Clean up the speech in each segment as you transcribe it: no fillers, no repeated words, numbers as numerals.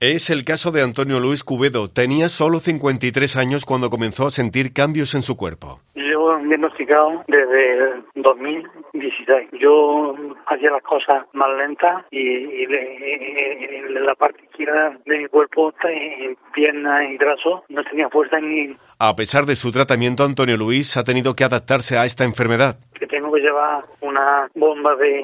Es el caso de Antonio Luis Cubedo. Tenía solo 53 años cuando comenzó a sentir cambios en su cuerpo. Yo me he diagnosticado desde 2016. Yo hacía las cosas más lentas y la parte izquierda de mi cuerpo, en piernas y brazos, no tenía fuerza ni... A pesar de su tratamiento, Antonio Luis ha tenido que adaptarse a esta enfermedad. Que tengo que llevar una bomba de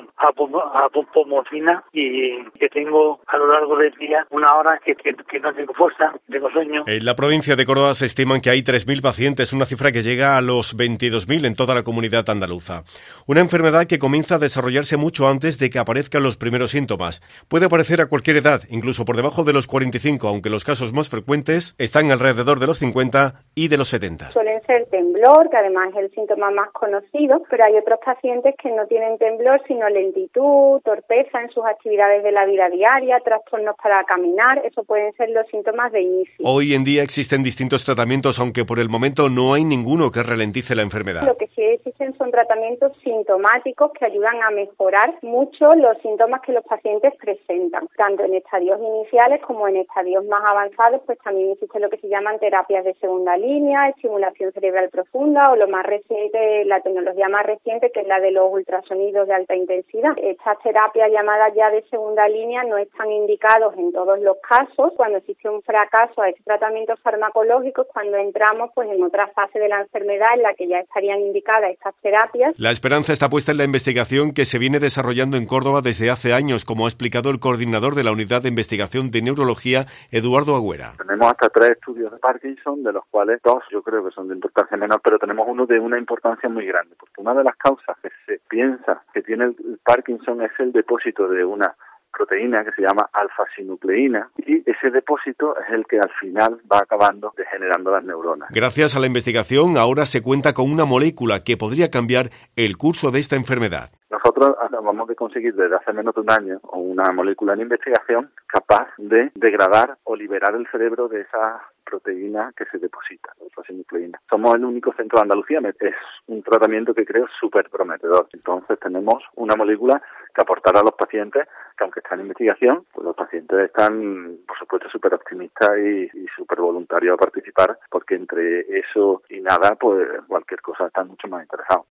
apomorfina y que tengo a lo largo del día una hora que no tengo fuerza, tengo sueño. En la provincia de Córdoba se estiman que hay 3.000 pacientes, una cifra que llega a los 22.000 en toda la comunidad andaluza. Una enfermedad que comienza a desarrollarse mucho antes de que aparezcan los primeros síntomas. Puede aparecer a cualquier edad, incluso por debajo de los 45, aunque los casos más frecuentes están alrededor de los 50 y de los 70. Suelen ser temblor, que además es el síntoma más conocido, pero hay otros pacientes que no tienen temblor, sino lentitud, torpeza en sus actividades de la vida diaria, trastornos para caminar. Eso pueden ser los síntomas de inicio. Hoy en día existen distintos tratamientos, aunque por el momento no hay ninguno que ralentice la enfermedad. Lo que sí existen son tratamientos sintomáticos que ayudan a mejorar mucho los síntomas que los pacientes presentan. Tanto en estadios iniciales como en estadios más avanzados, pues también existe lo que se llaman terapias de segunda línea, estimulación cerebral profunda o lo más reciente, la tecnología más reciente, que es la de los ultrasonidos de alta intensidad. Estas terapias llamadas ya de segunda línea no están indicados en todos los casos. Cuando existe un fracaso a este tratamiento farmacológico es cuando entramos pues en otra fase de la enfermedad en la que ya estarían indicadas estas terapias. La esperanza está puesta en la investigación que se viene desarrollando en Córdoba desde hace años, como ha explicado el coordinador de la Unidad de Investigación de Neurología, Eduardo Agüera. Tenemos hasta 3 estudios de Parkinson, de los cuales 2 yo creo que son de importancia menor, pero tenemos uno de una importancia muy grande, porque una de las causas que se piensa que tiene el Parkinson es el depósito de una proteína que se llama alfa-sinucleína, y ese depósito es el que al final va acabando degenerando las neuronas. Gracias a la investigación, ahora se cuenta con una molécula que podría cambiar el curso de esta enfermedad. Nosotros acabamos de conseguir desde hace menos de un año una molécula en investigación capaz de degradar o liberar el cerebro de esa proteína que se deposita, la alfa-sinucleína. Somos el único centro de Andalucía, es un tratamiento que creo súper prometedor. Entonces tenemos una molécula que aportará a los pacientes, que aunque está en investigación, pues los pacientes están, por supuesto, súper optimistas y súper voluntarios a participar, porque entre eso y nada, pues cualquier cosa están mucho más interesados.